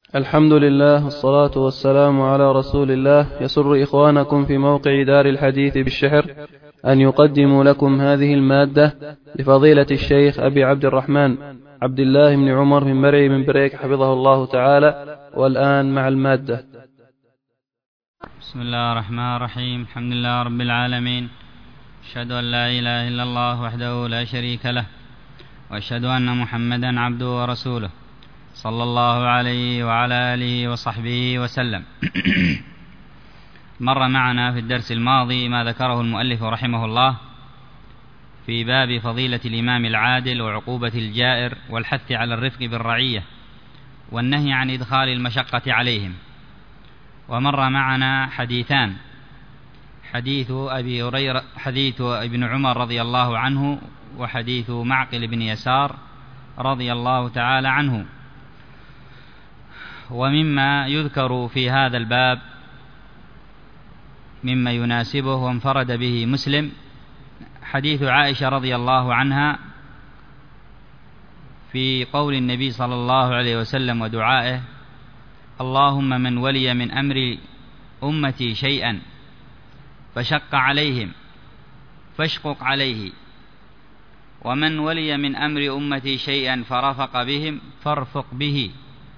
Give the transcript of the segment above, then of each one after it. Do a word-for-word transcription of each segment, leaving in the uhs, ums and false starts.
الحمد لله والصلاة والسلام على رسول الله. يسر إخوانكم في موقع دار الحديث بالشحر أن يقدموا لكم هذه المادة لفضيلة الشيخ أبي عبد الرحمن عبد الله بن عمر من مرعي من بريك حفظه الله تعالى. والآن مع المادة. بسم الله الرحمن الرحيم. الحمد لله رب العالمين، أشهد أن لا إله إلا الله وحده لا شريك له، وأشهد أن محمدا عبده ورسوله صلى الله عليه وعلى آله وصحبه وسلم. مر معنا في الدرس الماضي ما ذكره المؤلف رحمه الله في باب فضيلة الإمام العادل وعقوبة الجائر والحث على الرفق بالرعية والنهي عن إدخال المشقة عليهم. ومر معنا حديثان، حديث أبي هريرة حديث ابن عمر رضي الله عنه، وحديث معقل بن يسار رضي الله تعالى عنه. ومما يذكر في هذا الباب مما يناسبه وانفرد به مسلم حديث عائشة رضي الله عنها في قول النبي صلى الله عليه وسلم ودعائه: اللهم من ولي من أمر أمتي شيئا فشق عليهم فاشقق عليه، ومن ولي من أمر أمتي شيئا فرفق بهم فارفق به.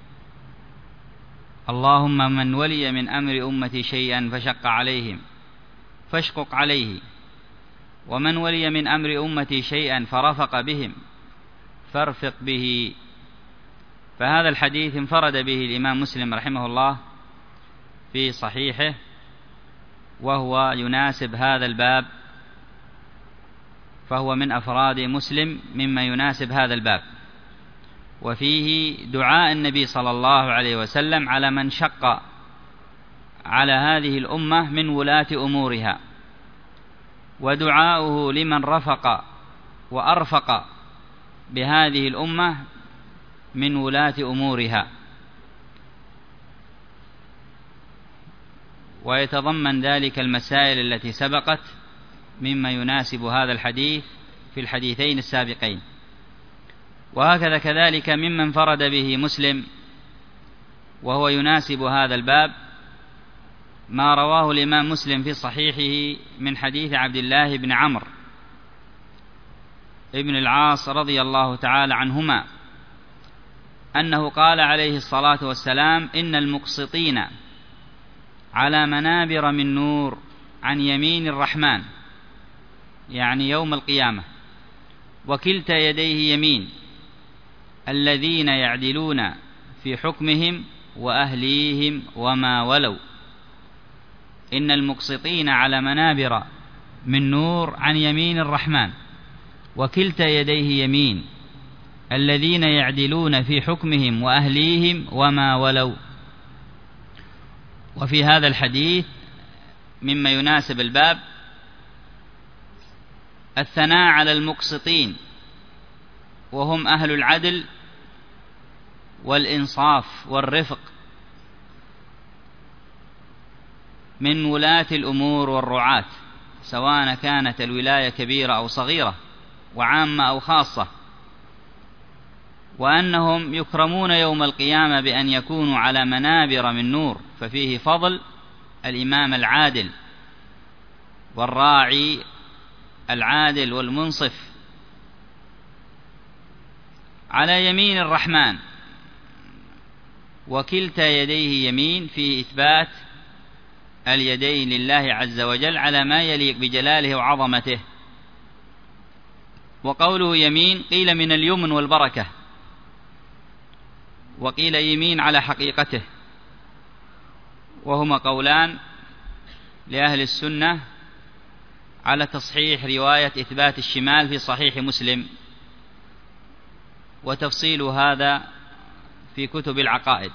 اللهم من ولي من أمر أمتي شيئا فشق عليهم فاشقق عليه، ومن ولي من أمر أمتي شيئا فرفق بهم فارفق به. فهذا الحديث انفرد به الإمام مسلم رحمه الله في صحيحه، وهو يناسب هذا الباب، فهو من أفراد مسلم مما يناسب هذا الباب. وفيه دعاء النبي صلى الله عليه وسلم على من شق على هذه الأمة من ولاة أمورها، ودعاؤه لمن رفق وأرفق بهذه الأمة من ولاة أمورها. ويتضمن ذلك المسائل التي سبقت مما يناسب هذا الحديث في الحديثين السابقين. وهكذا كذلك ممن انفرد به مسلم وهو يناسب هذا الباب ما رواه الإمام مسلم في صحيحه من حديث عبد الله بن عمرو ابن العاص رضي الله تعالى عنهما أنه قال عليه الصلاة والسلام: إن المقسطين على منابر من نور عن يمين الرحمن، يعني يوم القيامة، وكلتا يديه يمين، الذين يعدلون في حكمهم وأهليهم وما ولوا. إن المقسطين على منابر من نور عن يمين الرحمن، وكلتا يديه يمين، الذين يعدلون في حكمهم وأهليهم وما ولوا. وفي هذا الحديث مما يناسب الباب الثناء على المقسطين، وهم أهل العدل والإنصاف والرفق من ولاة الأمور والرعاة، سواء كانت الولاية كبيرة أو صغيرة، وعامة أو خاصة، وأنهم يكرمون يوم القيامة بأن يكونوا على منابر من نور. ففيه فضل الإمام العادل والراعي العادل والمنصف على يمين الرحمن، وكلتا يديه يمين، في إثبات اليدين لله عز وجل على ما يليق بجلاله وعظمته. وقوله يمين قيل من اليمن والبركة، وقيل يمين على حقيقته، وهما قولان لأهل السنة على تصحيح رواية إثبات الشمال في صحيح مسلم، وتفصيل هذا في كتب العقائد.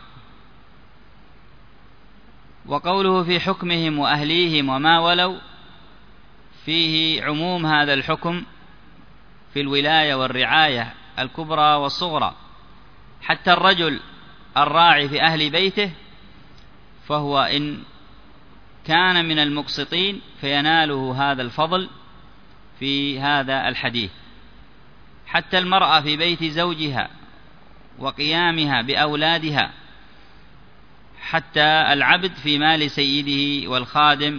وقوله في حكمهم وأهليهم وما ولوا فيه عموم هذا الحكم في الولاية والرعاية الكبرى والصغرى. حتى الرجل الراعي في أهل بيته فهو إن كان من المقسطين فيناله هذا الفضل في هذا الحديث. حتى المرأة في بيت زوجها وقيامها بأولادها حتى العبد في مال سيده والخادم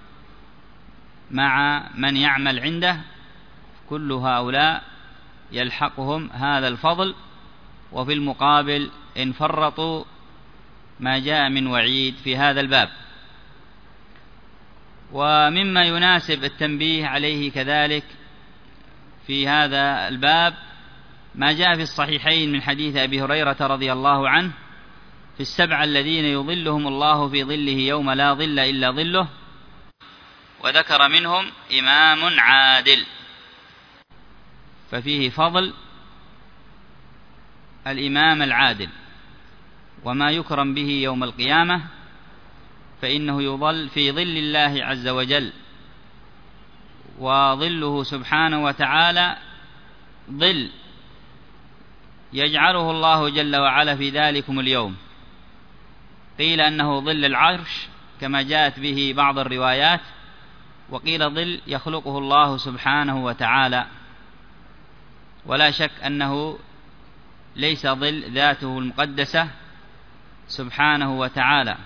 مع من يعمل عنده، كل هؤلاء يلحقهم هذا الفضل. وفي المقابل إن فرطوا ما جاء من وعيد في هذا الباب. ومما يناسب التنبيه عليه كذلك في هذا الباب ما جاء في الصحيحين من حديث أبي هريرة رضي الله عنه في السبعة الذين يظلهم الله في ظله يوم لا ظل إلا ظله، وذكر منهم إمام عادل، ففيه فضل الإمام العادل وما يكرم به يوم القيامة، فإنه يظل في ظل الله عز وجل، وظله سبحانه وتعالى ظل يجعله الله جل وعلا في ذلكم اليوم. قيل أنه ظل العرش كما جاءت به بعض الروايات، وقيل ظل يخلقه الله سبحانه وتعالى، ولا شك أنه ليس ظل ذاته المقدسة سبحانه وتعالى.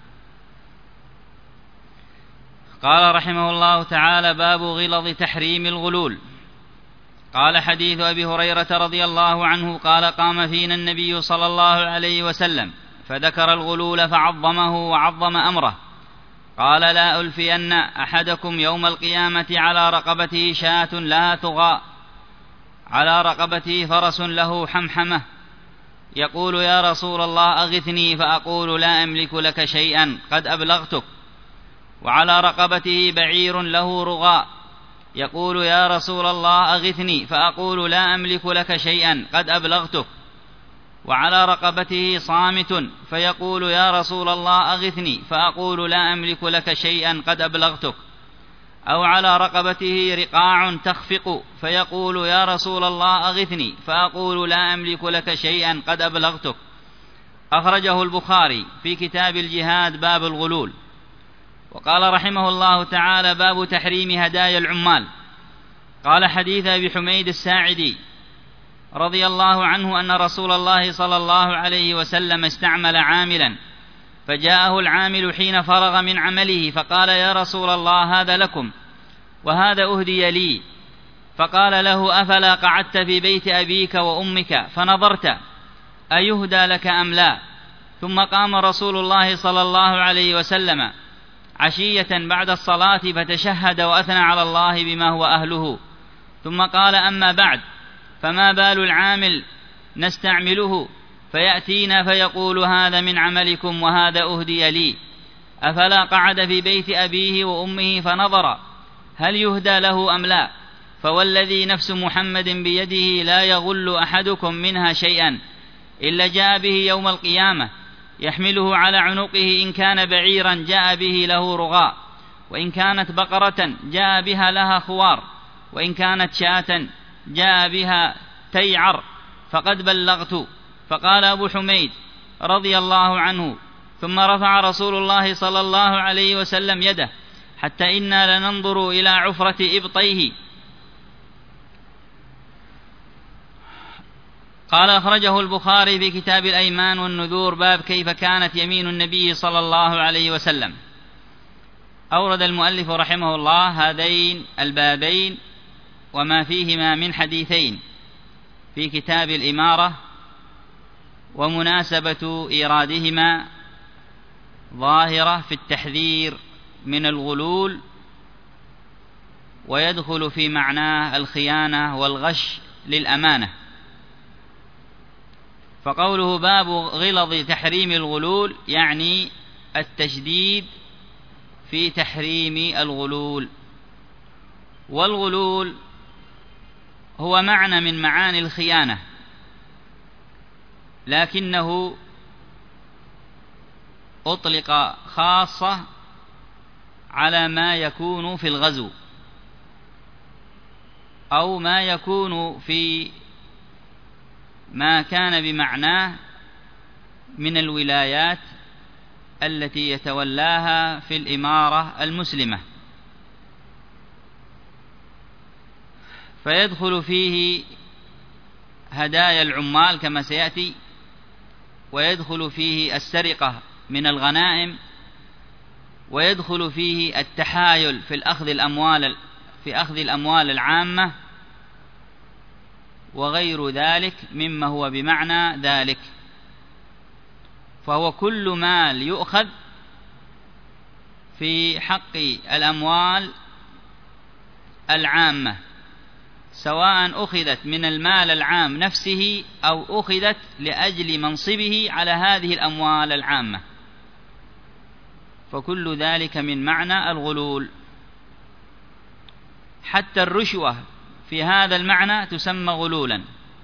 قال رحمه الله تعالى: باب غلظ تحريم الغلول. قال: حديث أبي هريرة رضي الله عنه قال: قام فينا النبي صلى الله عليه وسلم فذكر الغلول فعظمه وعظم أمره. قال: لا ألفين أحدكم يوم القيامة على رقبته شاة لا تغى، على رقبته فرس له حمحمة، يقول: يا رسول الله أغثني، فأقول: لا أملك لك شيئا قد أبلغتك. وعلى رقبته بعير له رغاء، يقول: يا رسول الله أغثني، فأقول: لا أملك لك شيئا قد أبلغتك. وعلى رقبته صامت، فيقول: يا رسول الله أغثني، فأقول: لا أملك لك شيئا قد أبلغتك. أو على رقبته رقاع تخفق، فيقول: يا رسول الله أغثني، فأقول: لا أملك لك شيئا قد أبلغتك. أخرجه البخاري في كتاب الجهاد باب الغلول. وقال رحمه الله تعالى: باب تحريم هدايا العمال. قال: حديث أبي حميد الساعدي رضي الله عنه أن رسول الله صلى الله عليه وسلم استعمل عاملا، فجاءه العامل حين فرغ من عمله فقال: يا رسول الله هذا لكم وهذا أهدي لي. فقال له: أفلا قعدت في بيت أبيك وأمك فنظرت أيهدى لك أم لا؟ ثم قام رسول الله صلى الله عليه وسلم عشية بعد الصلاة فتشهد وأثنى على الله بما هو أهله، ثم قال: أما بعد، فما بال العامل نستعمله فيأتينا فيقول: هذا من عملكم وهذا أهدي لي؟ أفلا قعد في بيت أبيه وأمه فنظر هل يهدى له أم لا؟ فوالذي نفس محمد بيده لا يغل أحدكم منها شيئا إلا جاء به يوم القيامة يحمله على عنقه، إن كان بعيرا جاء به له رغاء، وإن كانت بقرة جاء بها لها خوار، وإن كانت شاة جاء بها تيعر، فقد بلغت. فقال أبو حميد رضي الله عنه: ثم رفع رسول الله صلى الله عليه وسلم يده حتى إنا لننظر إلى عفرة إبطيه. قال: أخرجه البخاري في كتاب الأيمان والنذور باب كيف كانت يمين النبي صلى الله عليه وسلم. أورد المؤلف رحمه الله هذين البابين وما فيهما من حديثين في كتاب الإمارة، ومناسبة إيرادهما ظاهرة في التحذير من الغلول، ويدخل في معناه الخيانة والغش للأمانة. فقوله باب غلظ تحريم الغلول يعني التشديد في تحريم الغلول. والغلول هو معنى من معاني الخيانة، لكنه أطلق خاصة على ما يكون في الغزو أو ما يكون في ما كان بمعناه من الولايات التي يتولاها في الإمارة المسلمة، فيدخل فيه هدايا العمال كما سيأتي، ويدخل فيه السرقة من الغنائم، ويدخل فيه التحايل في الأخذ الأموال في أخذ الأموال العامة وغير ذلك مما هو بمعنى ذلك. فهو كل مال يؤخذ في حق الأموال العامة، سواء أخذت من المال العام نفسه أو أخذت لأجل منصبه على هذه الأموال العامة، فكل ذلك من معنى الغلول. حتى الرشوة في هذا المعنى تسمى غلولا.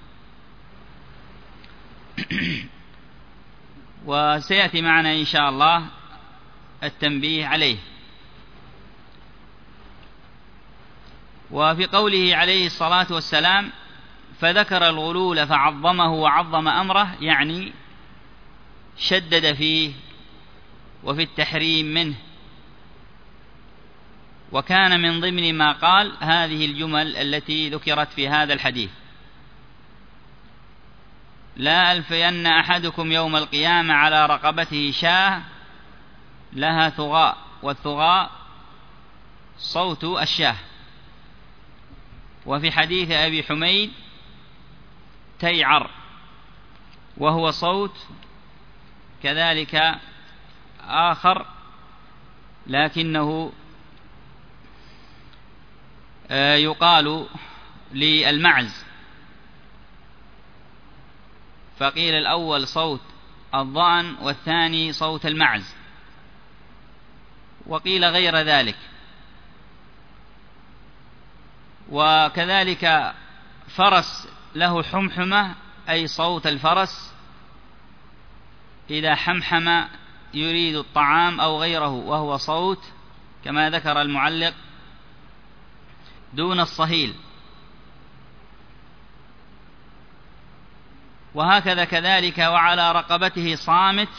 وسيأتي معنا إن شاء الله التنبيه عليه. وفي قوله عليه الصلاة والسلام فذكر الغلول فعظمه وعظم أمره، يعني شدد فيه وفي التحريم منه. وكان من ضمن ما قال هذه الجمل التي ذكرت في هذا الحديث: لا ألفين أحدكم يوم القيامة على رقبته شاة لها ثغاء، والثغاء صوت الشاه. وفي حديث أبي حميد تيعر، وهو صوت كذلك آخر لكنه يقال للمعز، فقيل الأول صوت الضأن والثاني صوت المعز، وقيل غير ذلك. وكذلك فرس له حمحمة، أي صوت الفرس إذا حمحم يريد الطعام أو غيره، وهو صوت كما ذكر المعلق دون الصهيل. وهكذا كذلك وعلى رقبته صامت،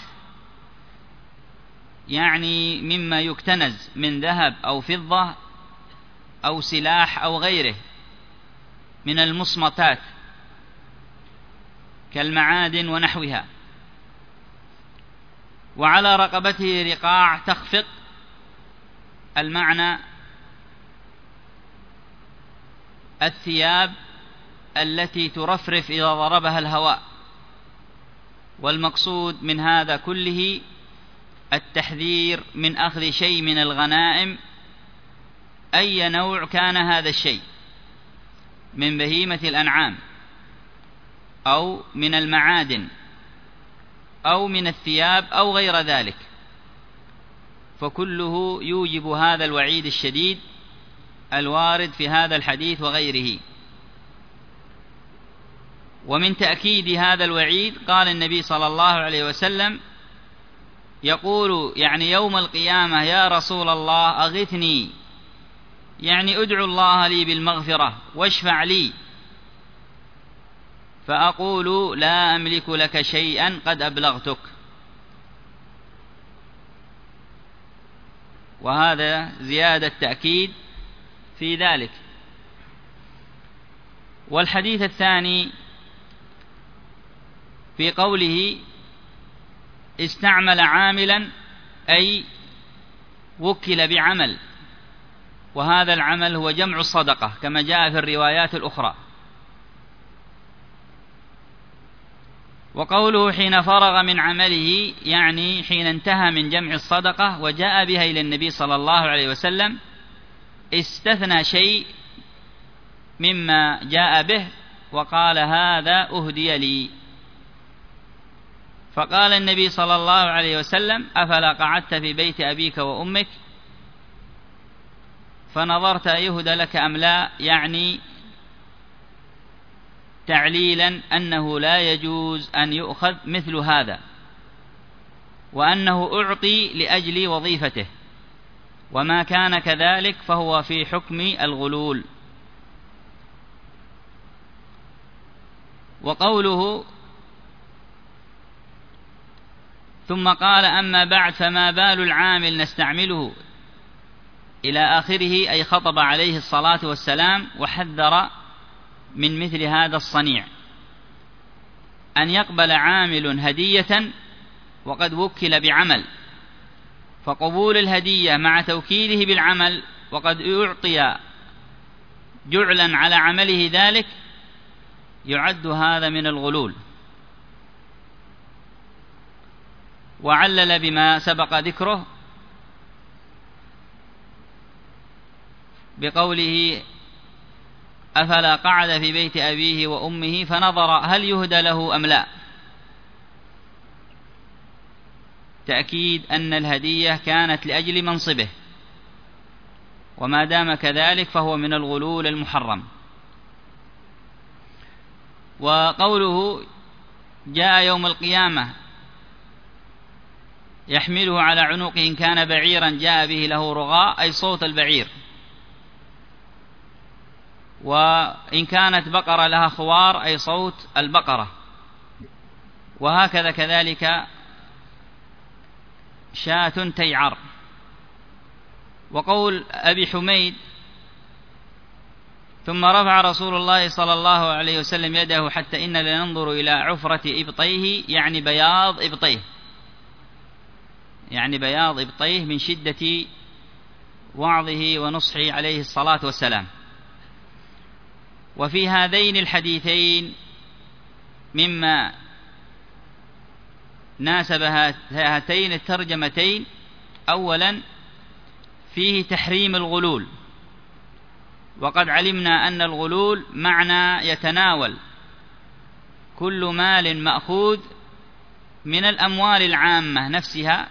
يعني مما يكتنز من ذهب أو فضة أو سلاح أو غيره من المصمتات كالمعادن ونحوها. وعلى رقبته رقاع تخفق، المعنى الثياب التي ترفرف إذا ضربها الهواء. والمقصود من هذا كله التحذير من أخذ شيء من الغنائم أي نوع كان هذا الشيء، من بهيمة الأنعام أو من المعادن أو من الثياب أو غير ذلك، فكله يوجب هذا الوعيد الشديد الوارد في هذا الحديث وغيره. ومن تأكيد هذا الوعيد قال النبي صلى الله عليه وسلم يقول يعني يوم القيامة: يا رسول الله أغثني، يعني ادعو الله لي بالمغفرة واشفع لي، فأقول لا أملك لك شيئا قد أبلغتك. وهذا زيادة تأكيد في ذلك. والحديث الثاني في قوله استعمل عاملا، أي وكل بعمل، وهذا العمل هو جمع الصدقة كما جاء في الروايات الأخرى. وقوله حين فرغ من عمله، يعني حين انتهى من جمع الصدقة وجاء بها إلى النبي صلى الله عليه وسلم، استثنى شيء مما جاء به وقال هذا أهدي لي. فقال النبي صلى الله عليه وسلم أفلا قعدت في بيت أبيك وأمك فنظرت أيهدى لك أم لا، يعني تعليلا أنه لا يجوز أن يؤخذ مثل هذا، وأنه أعطي لأجل وظيفته، وما كان كذلك فهو في حكم الغلول. وقوله ثم قال أما بعد فما بال العامل نستعمله إلى آخره، أي خطب عليه الصلاة والسلام وحذر من مثل هذا الصنيع، أن يقبل عامل هدية وقد وكل بعمل، فقبول الهدية مع توكيله بالعمل وقد أعطي جعلا على عمله ذلك يعد هذا من الغلول. وعلل بما سبق ذكره بقوله أفلا قعد في بيت أبيه وأمه فنظر هل يهدى له أم لا، تأكيد أن الهدية كانت لأجل منصبه، وما دام كذلك فهو من الغلول المحرم. وقوله جاء يوم القيامة يحمله على عنقه إن كان بعيرا جاء به له رغاء، أي صوت البعير، وإن كانت بقرة لها خوار أي صوت البقرة، وهكذا كذلك شاة تيعر. وقول أبي حميد ثم رفع رسول الله صلى الله عليه وسلم يده حتى إن لننظر إلى عفرة إبطيه، يعني بياض إبطيه، يعني بياض إبطيه من شدة وعظه ونصحه عليه الصلاة والسلام. وفي هذين الحديثين مما ناسب هاتين الترجمتين: أولا فيه تحريم الغلول، وقد علمنا أن الغلول معنى يتناول كل مال مأخوذ من الأموال العامة نفسها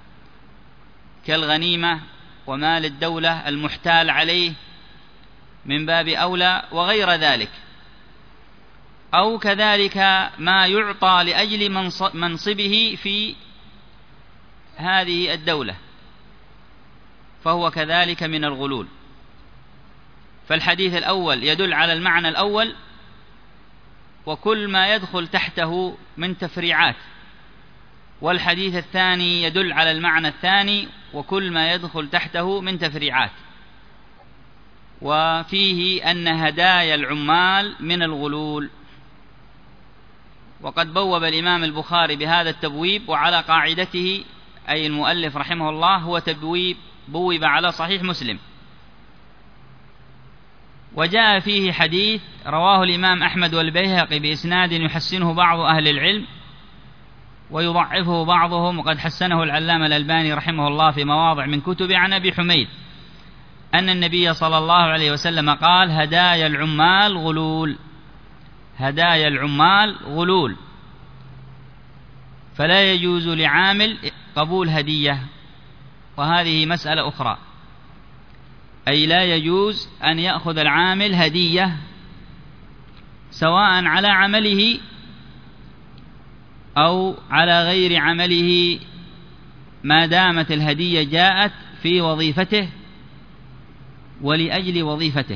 كالغنيمة ومال الدولة المحتال عليه من باب أولى وغير ذلك، أو كذلك ما يعطى لأجل منصبه في هذه الدولة فهو كذلك من الغلول. فالحديث الأول يدل على المعنى الأول وكل ما يدخل تحته من تفريعات، والحديث الثاني يدل على المعنى الثاني وكل ما يدخل تحته من تفريعات. وفيه أن هدايا العمال من الغلول. وقد بوب الإمام البخاري بهذا التبويب، وعلى قاعدته أي المؤلف رحمه الله هو تبويب بوب على صحيح مسلم. وجاء فيه حديث رواه الإمام أحمد والبيهقي بإسناد يحسنه بعض أهل العلم ويضعفه بعضهم، وقد حسنه العلامة الألباني رحمه الله في مواضع من كتب، عن أبي حميد أن النبي صلى الله عليه وسلم قال: هدايا العمال غلول، هدايا العمال غلول، فلا يجوز لعامل قبول هدية. وهذه مسألة أخرى، أي لا يجوز أن يأخذ العامل هدية سواء على عمله أو على غير عمله ما دامت الهدية جاءت في وظيفته ولأجل وظيفته.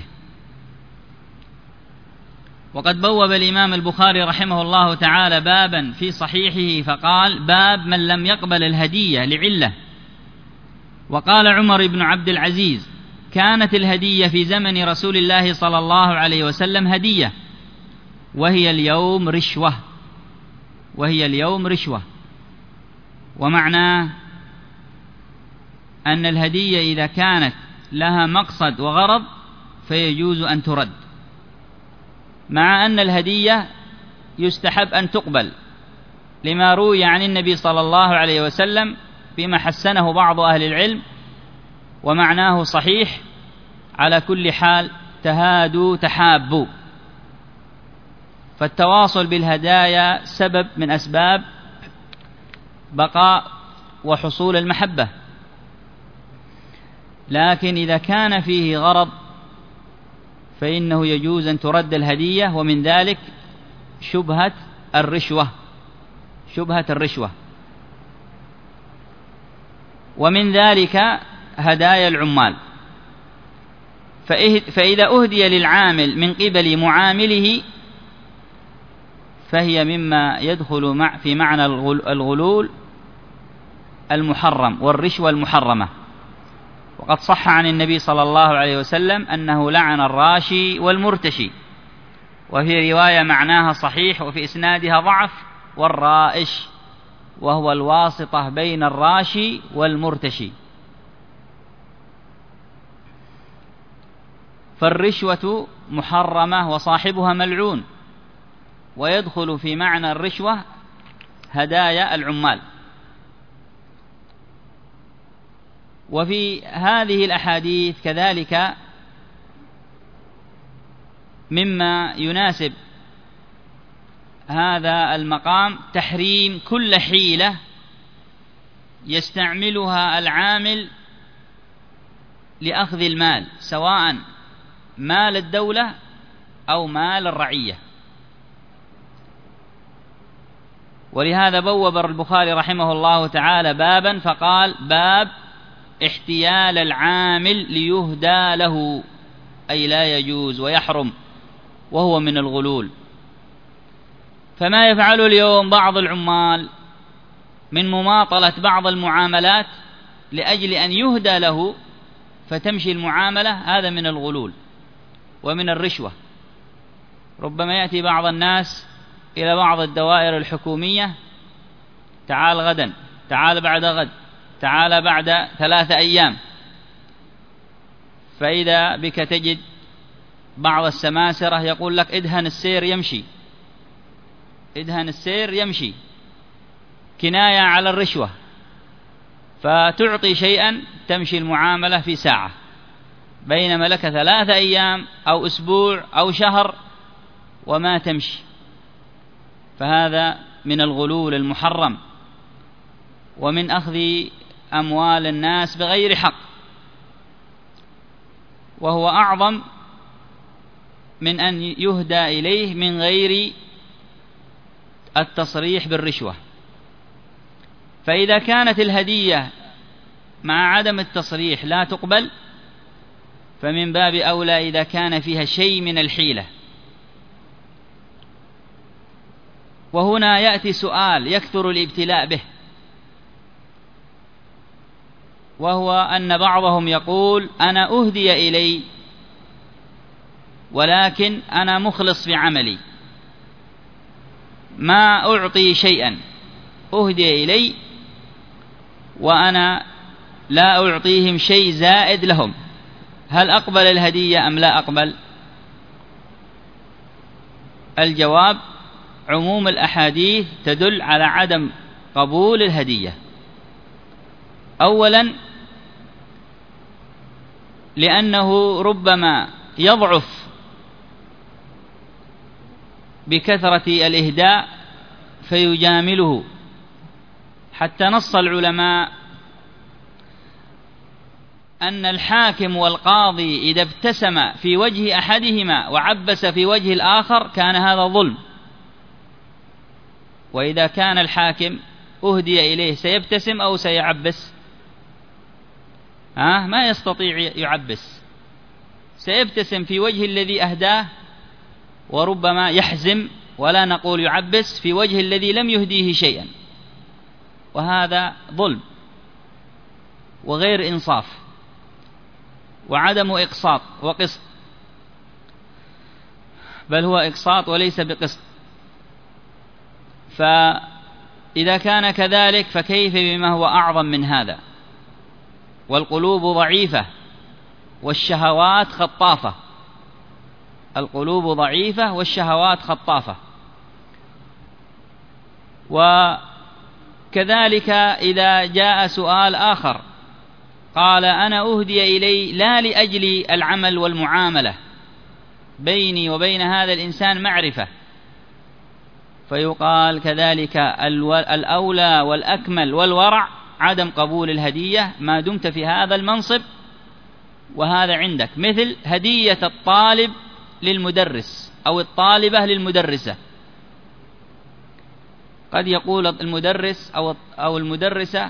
وقد بوب الإمام البخاري رحمه الله تعالى بابا في صحيحه فقال: باب من لم يقبل الهدية لعلة. وقال عمر بن عبد العزيز: كانت الهدية في زمن رسول الله صلى الله عليه وسلم هدية، وهي اليوم رشوة، وهي اليوم رشوة. ومعناه أن الهدية إذا كانت لها مقصد وغرض فيجوز أن ترد، مع أن الهدية يستحب أن تقبل، لما روي عن النبي صلى الله عليه وسلم بما حسنه بعض أهل العلم، ومعناه صحيح على كل حال: تهادوا تحابوا. فالتواصل بالهدايا سبب من أسباب بقاء وحصول المحبة، لكن إذا كان فيه غرض فإنه يجوز أن ترد الهدية، ومن ذلك شبهة الرشوة، شبهة الرشوة. ومن ذلك هدايا العمال، فإذا أهدي للعامل من قبل معامله فهي مما يدخل في معنى الغلول المحرم والرشوة المحرمة. وقد صح عن النبي صلى الله عليه وسلم أنه لعن الراشي والمرتشي، وفي رواية معناها صحيح وفي إسنادها ضعف: والرائش وهو الواسطة بين الراشي والمرتشي. فالرشوة محرمة وصاحبها ملعون، ويدخل في معنى الرشوة هدايا العمال. وفي هذه الأحاديث كذلك مما يناسب هذا المقام تحريم كل حيلة يستعملها العامل لأخذ المال، سواء مال الدولة أو مال الرعية. ولهذا بوب البخاري رحمه الله تعالى بابا فقال: باب احتيال العامل ليهدى له، أي لا يجوز ويحرم، وهو من الغلول. فما يفعل اليوم بعض العمال من مماطلة بعض المعاملات لأجل أن يهدى له فتمشي المعاملة، هذا من الغلول ومن الرشوة. ربما يأتي بعض الناس إلى بعض الدوائر الحكومية: تعال غدا، تعال بعد غد، تعال بعد ثلاثة أيام. فإذا بك تجد بعض السماسرة يقول لك: ادهن السير يمشي، ادهن السير يمشي، كناية على الرشوة. فتعطي شيئا تمشي المعاملة في ساعة، بينما لك ثلاثة أيام أو أسبوع أو شهر وما تمشي. فهذا من الغلول المحرم، ومن أخذ أموال الناس بغير حق، وهو أعظم من أن يهدى إليه من غير التصريح بالرشوة. فإذا كانت الهدية مع عدم التصريح لا تقبل، فمن باب أولى إذا كان فيها شيء من الحيلة. وهنا يأتي سؤال يكثر الابتلاء به، وهو أن بعضهم يقول: أنا أهدي إلي ولكن أنا مخلص في عملي، ما أعطي شيئا، أهدي إلي وأنا لا أعطيهم شيء زائد لهم، هل أقبل الهدية أم لا أقبل؟ الجواب: عموم الأحاديث تدل على عدم قبول الهدية. أولا لأنه ربما يضعف بكثرة الإهداء فيجامله، حتى نص العلماء أن الحاكم والقاضي إذا ابتسم في وجه أحدهما وعبس في وجه الآخر كان هذا ظلم. وإذا كان الحاكم أهدي إليه سيبتسم أو سيعبس؟ ها؟ ما يستطيع يعبس، سيبتسم في وجه الذي أهداه، وربما يحزم ولا نقول يعبس في وجه الذي لم يهديه شيئا، وهذا ظلم وغير إنصاف وعدم إقساط وقسط، بل هو إقساط وليس بقسط. فإذا كان كذلك فكيف بما هو أعظم من هذا؟ والقلوب ضعيفة والشهوات خطافة، القلوب ضعيفة والشهوات خطافة. وكذلك إذا جاء سؤال آخر قال: أنا أهدي إلي لا لأجل العمل والمعاملة، بيني وبين هذا الإنسان معرفة، فيقال كذلك الأولى والأكمل والورع عدم قبول الهدية ما دمت في هذا المنصب وهذا عندك. مثل هدية الطالب للمدرس أو الطالبة للمدرسة، قد يقول المدرس أو أو المدرسة: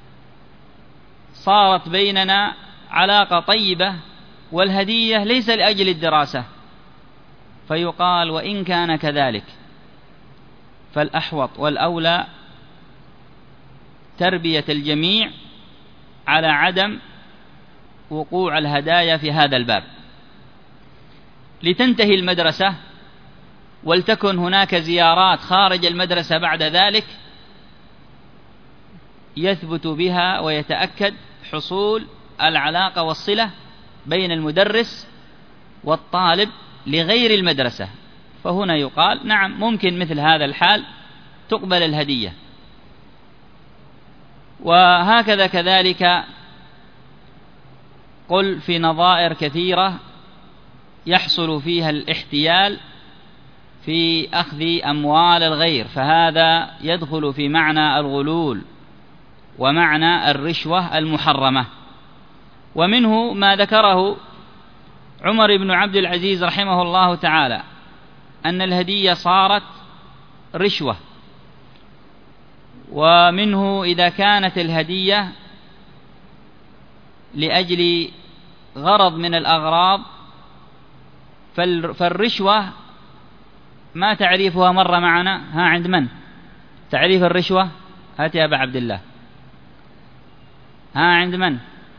صارت بيننا علاقة طيبة والهدية ليس لأجل الدراسة، فيقال: وإن كان كذلك فالأحوط والأولى تربية الجميع على عدم وقوع الهدايا في هذا الباب، لتنتهي المدرسة ولتكن هناك زيارات خارج المدرسة بعد ذلك، يثبت بها ويتأكد حصول العلاقة والصلة بين المدرس والطالب لغير المدرسة، فهنا يقال نعم ممكن مثل هذا الحال تقبل الهدية. وهكذا كذلك قل في نظائر كثيرة يحصل فيها الاحتيال في أخذ أموال الغير، فهذا يدخل في معنى الغلول ومعنى الرشوة المحرمة. ومنه ما ذكره عمر بن عبد العزيز رحمه الله تعالى أن الهدية صارت رشوة. ومنه إذا كانت الهدية لأجل غرض من الأغراض فالرشوة ما تعريفها مر معنا؟ ها عند من تعريف الرشوة؟ هات يا أبا عبد الله. ها عند من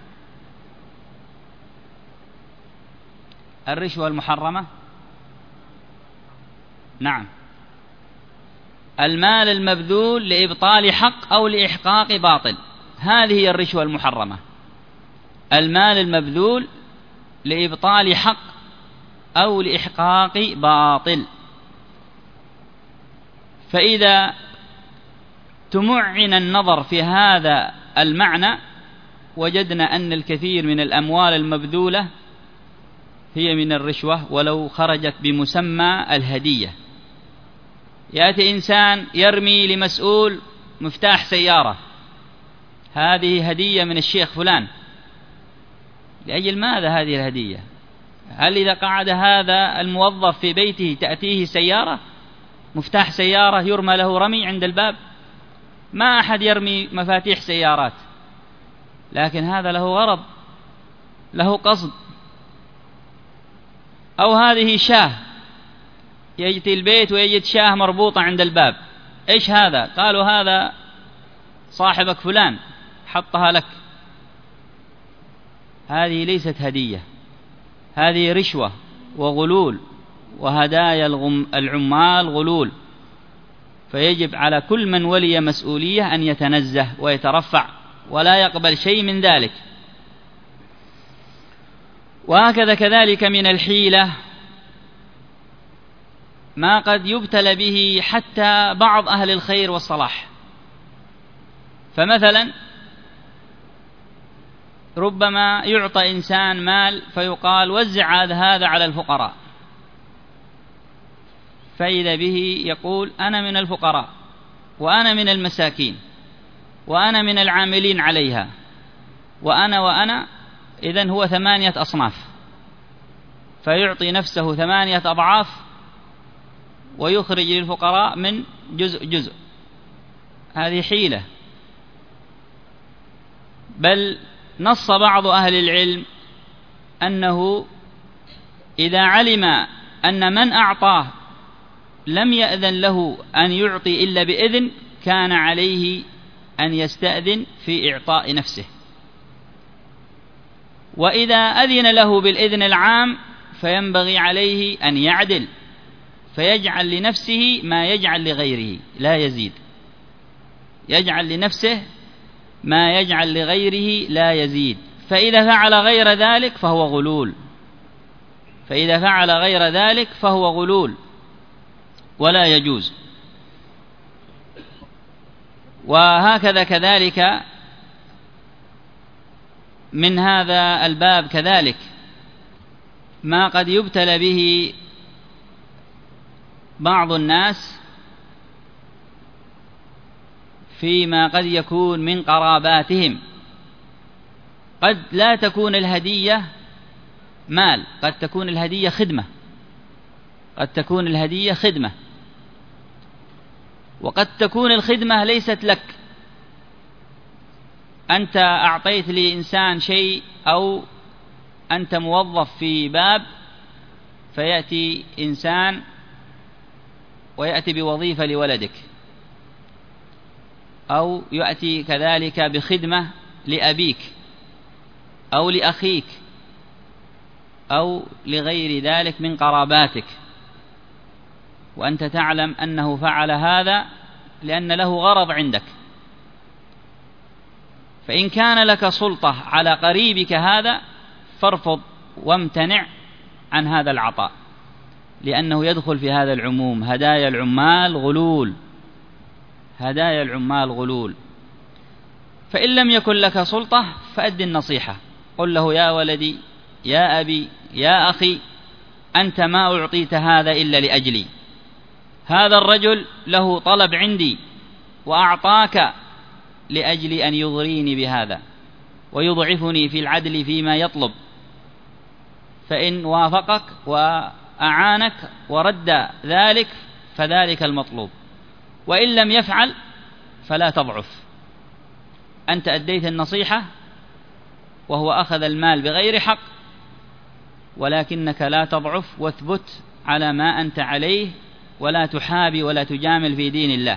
الرشوة المحرمة؟ نعم، المال المبذول لإبطال حق أو لإحقاق باطل، هذه هي الرشوة المحرمة. المال المبذول لإبطال حق أو لإحقاق باطل. فإذا تمعن النظر في هذا المعنى وجدنا أن الكثير من الأموال المبذولة هي من الرشوة ولو خرجت بمسمى الهدية. يأتي إنسان يرمي لمسؤول مفتاح سيارة، هذه هدية من الشيخ فلان. لأجل ماذا هذه الهدية؟ هل إذا قعد هذا الموظف في بيته تأتيه سيارة، مفتاح سيارة يرمى له رمي عند الباب؟ ما أحد يرمي مفاتيح سيارات، لكن هذا له غرض، له قصد. أو هذه شاه، يأتي البيت ويجد شاه مربوطة عند الباب، إيش هذا؟ قالوا هذا صاحبك فلان حطها لك. هذه ليست هدية، هذه رشوة وغلول، وهدايا العمال غلول. فيجب على كل من ولي مسؤولية أن يتنزه ويترفع ولا يقبل شيء من ذلك. وهكذا كذلك من الحيلة ما قد يبتلى به حتى بعض أهل الخير والصلاح. فمثلا ربما يعطى إنسان مال فيقال وزع هذا على الفقراء، فإذا به يقول أنا من الفقراء وأنا من المساكين وأنا من العاملين عليها وأنا وأنا إذن هو ثمانية أصناف، فيعطي نفسه ثمانية أضعاف ويخرج للفقراء من جزء جزء. هذه حيلة. بل نص بعض أهل العلم أنه إذا علم أن من أعطاه لم يأذن له أن يعطي إلا بإذن كان عليه أن يستأذن في إعطاء نفسه، وإذا أذن له بالإذن العام فينبغي عليه أن يعدل فيجعل لنفسه ما يجعل لغيره لا يزيد، يجعل لنفسه ما يجعل لغيره لا يزيد. فإذا فعل غير ذلك فهو غلول، فإذا فعل غير ذلك فهو غلول ولا يجوز. وهكذا كذلك من هذا الباب كذلك ما قد يبتلى به بعض الناس فيما قد يكون من قراباتهم. قد لا تكون الهدية مال، قد تكون الهدية خدمة، قد تكون الهدية خدمة، وقد تكون الخدمة ليست لك. أنت أعطيت لإنسان شيء أو أنت موظف في باب فيأتي إنسان ويأتي بوظيفة لولدك، أو يأتي كذلك بخدمة لأبيك أو لأخيك أو لغير ذلك من قراباتك، وأنت تعلم أنه فعل هذا لأن له غرض عندك، فإن كان لك سلطة على قريبك هذا فارفض وامتنع عن هذا العطاء، لأنه يدخل في هذا العموم. هدايا العمال غلول، هدايا العمال غلول. فإن لم يكن لك سلطة فأد النصيحة، قل له: يا ولدي، يا أبي، يا أخي، أنت ما أعطيت هذا إلا لأجلي، هذا الرجل له طلب عندي وأعطاك لأجل أن يضريني بهذا ويضعفني في العدل فيما يطلب، فإن وافقك وأعانك ورد ذلك فذلك المطلوب، وإن لم يفعل فلا تضعف. أنت أديت النصيحة وهو أخذ المال بغير حق، ولكنك لا تضعف واثبت على ما أنت عليه، ولا تحابي ولا تجامل في دين الله.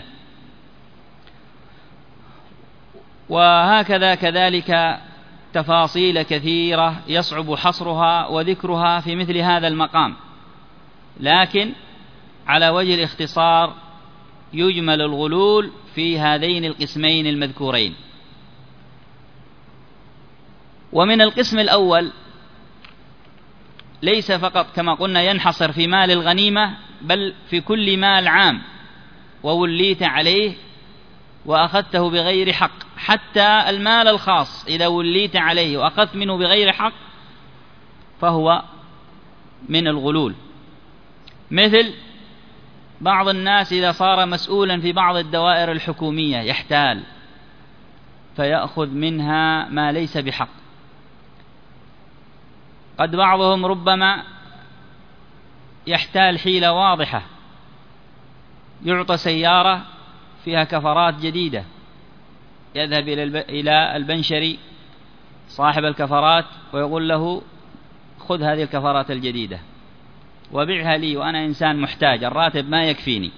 وهكذا كذلك تفاصيل كثيرة يصعب حصرها وذكرها في مثل هذا المقام، لكن على وجه الاختصار يجمل الغلول في هذين القسمين المذكورين. ومن القسم الأول ليس فقط كما قلنا ينحصر في مال الغنيمة، بل في كل مال عام ووليت عليه وأخذته بغير حق، حتى المال الخاص إذا وليت عليه وأخذت منه بغير حق فهو من الغلول. مثل بعض الناس إذا صار مسؤولا في بعض الدوائر الحكومية يحتال فيأخذ منها ما ليس بحق. قد بعضهم ربما يحتال حيلة واضحة، يعطى سيارة فيها كفرات جديدة، يذهب إلى البنشري صاحب الكفرات ويقول له: خذ هذه الكفرات الجديدة وبيعها لي وأنا إنسان محتاج، الراتب ما يكفيني.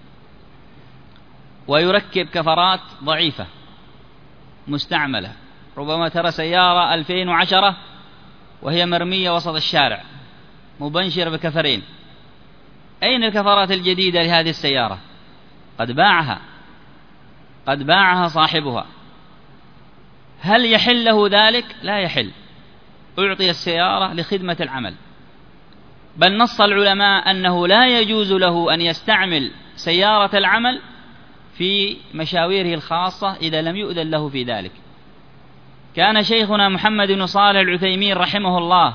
ويركب كفرات ضعيفة مستعملة، ربما ترى سيارة ألفين وعشرة وهي مرمية وسط الشارع مبنشر بكفرين. أين الكفرات الجديدة لهذه السيارة؟ قد باعها، قد باعها صاحبها. هل يحل له ذلك؟ لا يحل. أعطي السيارة لخدمة العمل، بل نص العلماء أنه لا يجوز له أن يستعمل سيارة العمل في مشاويره الخاصة إذا لم يؤذن له في ذلك. كان شيخنا محمد بن صالح العثيمين رحمه الله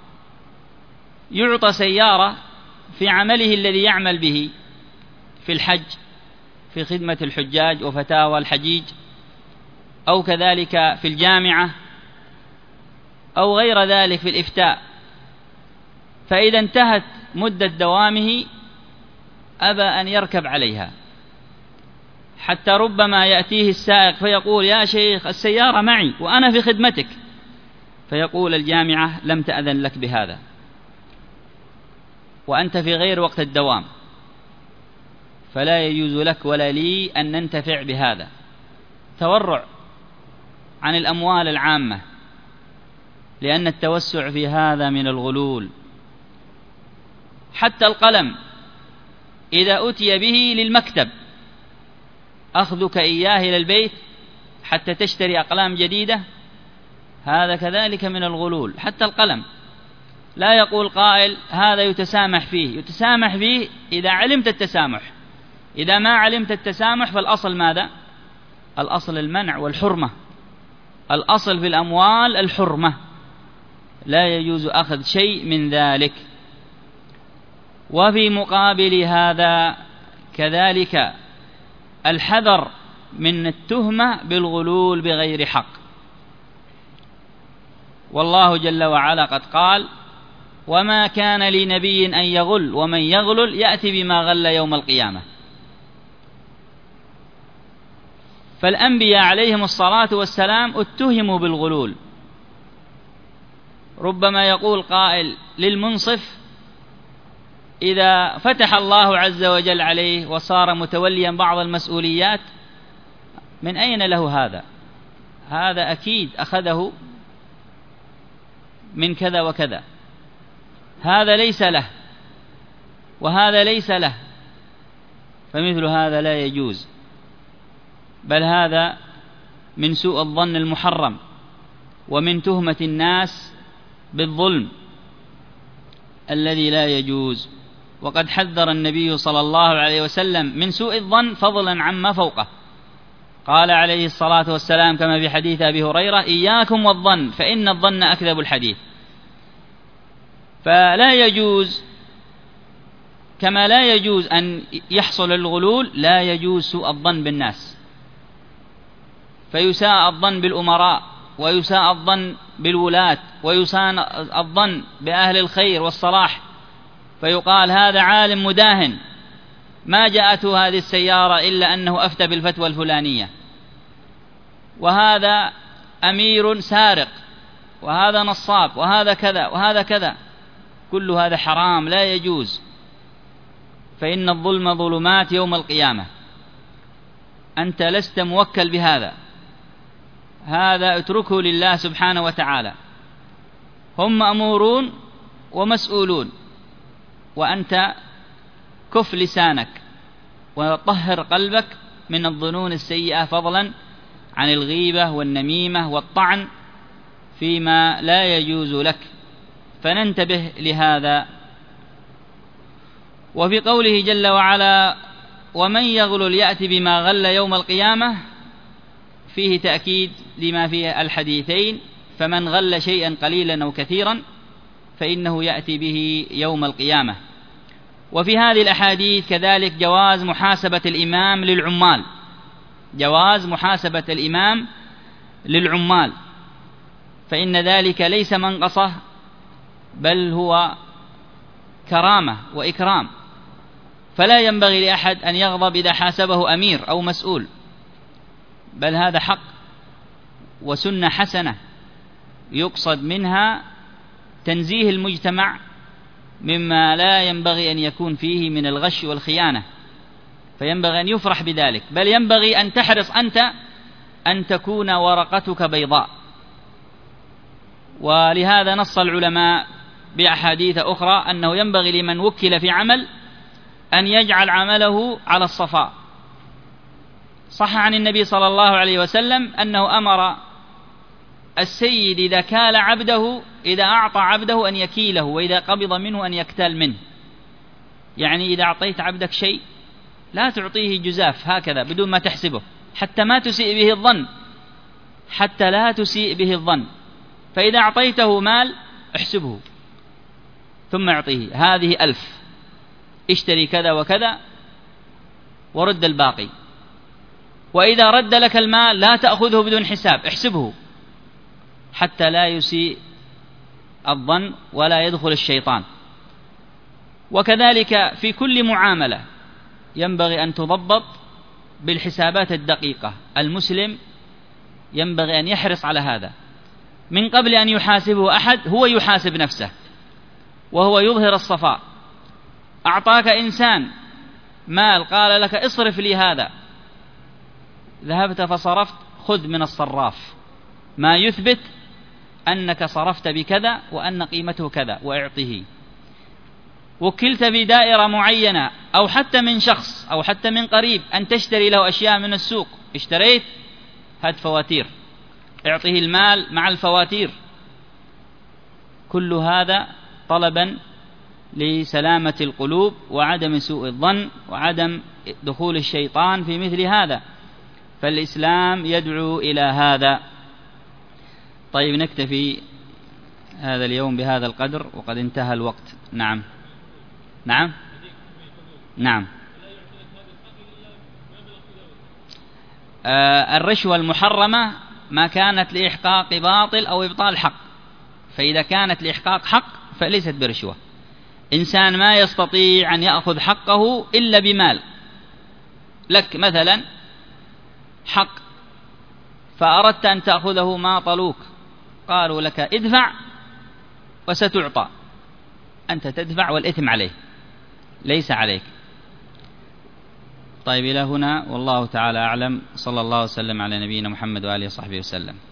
يعطى سيارة في عمله الذي يعمل به في الحج، في خدمة الحجاج وفتاوى الحجيج، أو كذلك في الجامعة، أو غير ذلك في الإفتاء. فإذا انتهت مدة دوامه أبى أن يركب عليها، حتى ربما يأتيه السائق فيقول: يا شيخ السيارة معي وأنا في خدمتك، فيقول الجامعة: لم تأذن لك بهذا وأنت في غير وقت الدوام، فلا يجوز لك ولا لي أن ننتفع بهذا. تورع عن الأموال العامة، لأن التوسع في هذا من الغلول. حتى القلم إذا أتي به للمكتب، أخذك إياه إلى البيت حتى تشتري أقلام جديدة، هذا كذلك من الغلول. حتى القلم لا يقول قائل هذا يتسامح فيه، يتسامح فيه إذا علمت التسامح. إذا ما علمت التسامح فالأصل ماذا؟ الأصل المنع والحرمة. الأصل في الأموال الحرمة، لا يجوز أخذ شيء من ذلك. وفي مقابل هذا كذلك الحذر من التهمة بالغلول بغير حق. والله جل وعلا قد قال: وما كان لنبي أن يغل ومن يغلل يأتي بما غل يوم القيامة. فالأنبياء عليهم الصلاة والسلام اتهموا بالغلول. ربما يقول قائل للمنصف إذا فتح الله عز وجل عليه وصار متوليا بعض المسؤوليات، من أين له هذا؟ هذا أكيد أخذه من كذا وكذا، هذا ليس له وهذا ليس له، فمثل هذا لا يجوز. بل هذا من سوء الظن المحرم ومن تهمة الناس بالظلم الذي لا يجوز. وقد حذر النبي صلى الله عليه وسلم من سوء الظن فضلا عما فوقه. قال عليه الصلاة والسلام كما في حديث أبي هريرة: إياكم والظن فإن الظن أكذب الحديث. فلا يجوز، كما لا يجوز أن يحصل الغلول، لا يجوز سوء الظن بالناس، فيساء الظن بالأمراء، ويساء الظن بالولاة، ويساء الظن بأهل الخير والصلاح، فيقال هذا عالم مداهن ما جاءته هذه السيارة إلا أنه أفتى بالفتوى الفلانية، وهذا أمير سارق، وهذا نصاب، وهذا كذا وهذا كذا. كل هذا حرام لا يجوز، فإن الظلم ظلمات يوم القيامة. أنت لست موكل بهذا، هذا اتركه لله سبحانه وتعالى. هم مأمورون ومسؤولون، وأنت كف لسانك وطهر قلبك من الظنون السيئة، فضلا عن الغيبة والنميمة والطعن فيما لا يجوز لك، فننتبه لهذا. وفي قوله جل وعلا: ومن يغلل يأتي بما غل يوم القيامة، فيه تأكيد لما فيه الحديثين: فمن غل شيئا قليلا أو كثيرا فإنه يأتي به يوم القيامة. وفي هذه الأحاديث كذلك جواز محاسبة الإمام للعمال، جواز محاسبة الإمام للعمال، فإن ذلك ليس منقصة بل هو كرامة وإكرام، فلا ينبغي لأحد أن يغضب إذا حاسبه أمير أو مسؤول، بل هذا حق وسنة حسنة يقصد منها تنزيه المجتمع مما لا ينبغي أن يكون فيه من الغش والخيانة، فينبغي أن يفرح بذلك، بل ينبغي أن تحرص أنت أن تكون ورقتك بيضاء. ولهذا نص العلماء بأحاديث أخرى أنه ينبغي لمن وكل في عمل أن يجعل عمله على الصفاء. صح عن النبي صلى الله عليه وسلم أنه أمر السيد إذا كال عبده، إذا أعطى عبده أن يكيله، وإذا قبض منه أن يكتال منه. يعني إذا أعطيت عبدك شيء لا تعطيه جزاف هكذا بدون ما تحسبه، حتى ما تسيء به الظن، حتى لا تسيء به الظن. فإذا أعطيته مال احسبه ثم اعطيه، هذه ألف، اشتري كذا وكذا ورد الباقي. وإذا رد لك المال لا تأخذه بدون حساب، احسبه حتى لا يسيء الظن ولا يدخل الشيطان. وكذلك في كل معاملة ينبغي أن تضبط بالحسابات الدقيقة. المسلم ينبغي أن يحرص على هذا، من قبل أن يحاسبه أحد هو يحاسب نفسه وهو يظهر الصفاء. أعطاك إنسان مال قال لك اصرف لي هذا، ذهبت فصرفت، خذ من الصراف ما يثبت أنك صرفت بكذا وأن قيمته كذا وإعطه. وكلت بدائرة معينة أو حتى من شخص أو حتى من قريب أن تشتري له أشياء من السوق، اشتريت، هات فواتير، اعطه المال مع الفواتير. كل هذا طلبا لسلامة القلوب وعدم سوء الظن وعدم دخول الشيطان في مثل هذا، فالإسلام يدعو إلى هذا. طيب نكتفي هذا اليوم بهذا القدر وقد انتهى الوقت. نعم نعم نعم آه الرشوة المحرمة ما كانت لإحقاق باطل أو إبطال حق، فإذا كانت لإحقاق حق فليست برشوة. إنسان ما يستطيع أن يأخذ حقه إلا بمال، لك مثلا حق فأردت أن تأخذه ما طلوك، قالوا لك ادفع وستعطى، أنت تدفع والإثم عليه ليس عليك. طيب إلى هنا والله تعالى أعلم، صلى الله وسلم على نبينا محمد وآله وصحبه وسلم.